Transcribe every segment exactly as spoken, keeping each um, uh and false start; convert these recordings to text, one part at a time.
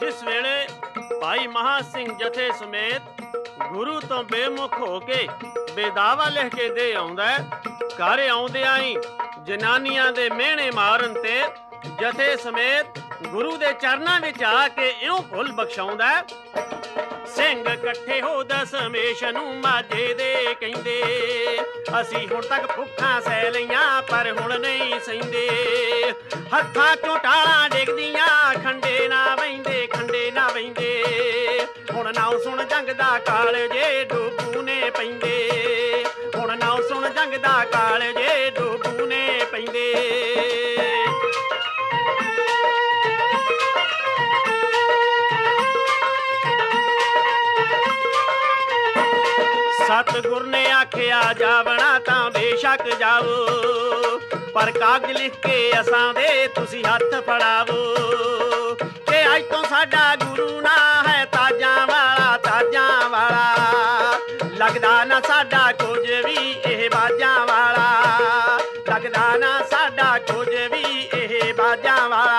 जिस वेले भाई महा सिंह जथे समेत गुरु तो बेमुख हो के बेदावा लिख के दे आउंदा है। घर आउंदियां ही जनानियां दे मेहणे मारन ते जथे समेत गुरु दे चरनां विच आके इउं भुल बख्शाउंदा है। ਸਿੰਘ ਇਕੱਠੇ ਹੋ ਦਸਮੇਸ਼ ਨੂੰ ਮਾਝੇ ਦੇ ਕਹਿੰਦੇ, ਅਸੀਂ ਹੁਣ ਤੱਕ ਭੁੱਖਾਂ ਸਹਿ ਲਈਆਂ ਪਰ ਹੁਣ ਨਹੀਂ ਸਹਿੰਦੇ। ਹੱਥਾਂ ਚੋਂ ਟਾਲਾਂ ਡਿੱਗਦੀਆਂ ਖੰਡੇ ਨਾ ਵਹਿੰਦੇ, ਖੰਡੇ ਨਾ ਵਹਿੰਦੇ। ਹੁਣ ਨਾਉ ਸੁਣ ਜੰਗ ਦਾ ਕਾਲਜੇ ਡੋਬੂ ਨੇ ਪੈਂਦੇ, ਹੁਣ ਨਾਉ ਸੁਣ ਜੰਗ ਦਾ ਕਾਲਜੇ ਡੋਬੂ ਨੇ ਪੈਂਦੇ। सतगुर ने आखिया जावना तां बेशक जावो, पर कागज लिख के असां दे तुसी हथ फड़ावो। कि अज तो साडा गुरु ना है ताजां वाला, ताजां वाला। लगदा ना साडा कुछ भी एह बाजां वाला, लगदा ना साडा कुछ भी एह बाजां वाला।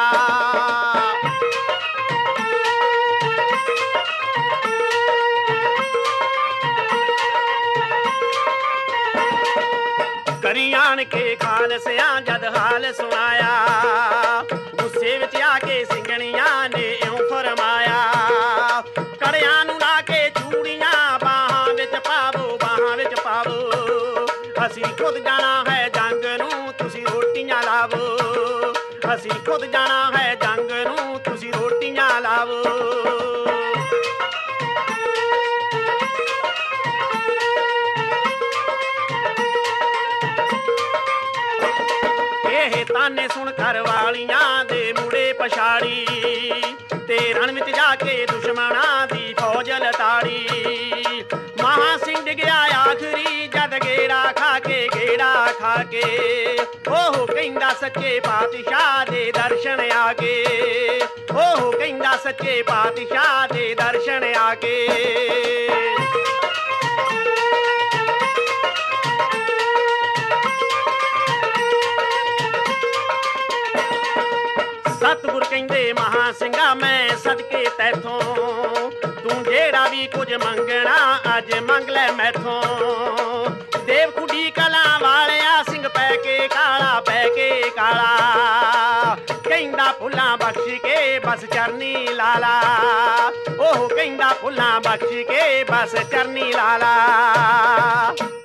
करियान के खालसियां जद हाल सुनाया, गुस्से विच आके सिंगणियां ने इउं फरमाया। कड़ियां नूं ला के चूड़ियां बाहां विच पावो, बाहां विच पावो। असीं खुद जाना है जंग नूं तुसीं रोटियां लावो, असीं खुद जाना है जंग नूं तुसीं रोटियां लावो। ताने सुन घर वालियां दे मुड़े पछाड़ी, ते रण विच जाके दुश्मनां दी फौज लताड़ी। महा सिंह डिगया आखरी जद गेड़ा खा के, गेड़ा खा के। ओह कहंदा सच्चे पातशाह दे दर्शन आके, ओह कहंदा सच्चे पातशाह दे दर्शन आके। सतगुर कहंदे महा सिंगा मैं सदके तैथों, तू जेड़ा भी कुछ मंगना अज मंग लै मैथों। देव खुडी कला वालिया सिंह पै के काला, पै के काला। कहंदा फुल्लां बख्श के बस चरनी लाला, ओह कहंदा फुल्लां बख्श के बस चरनी लाला।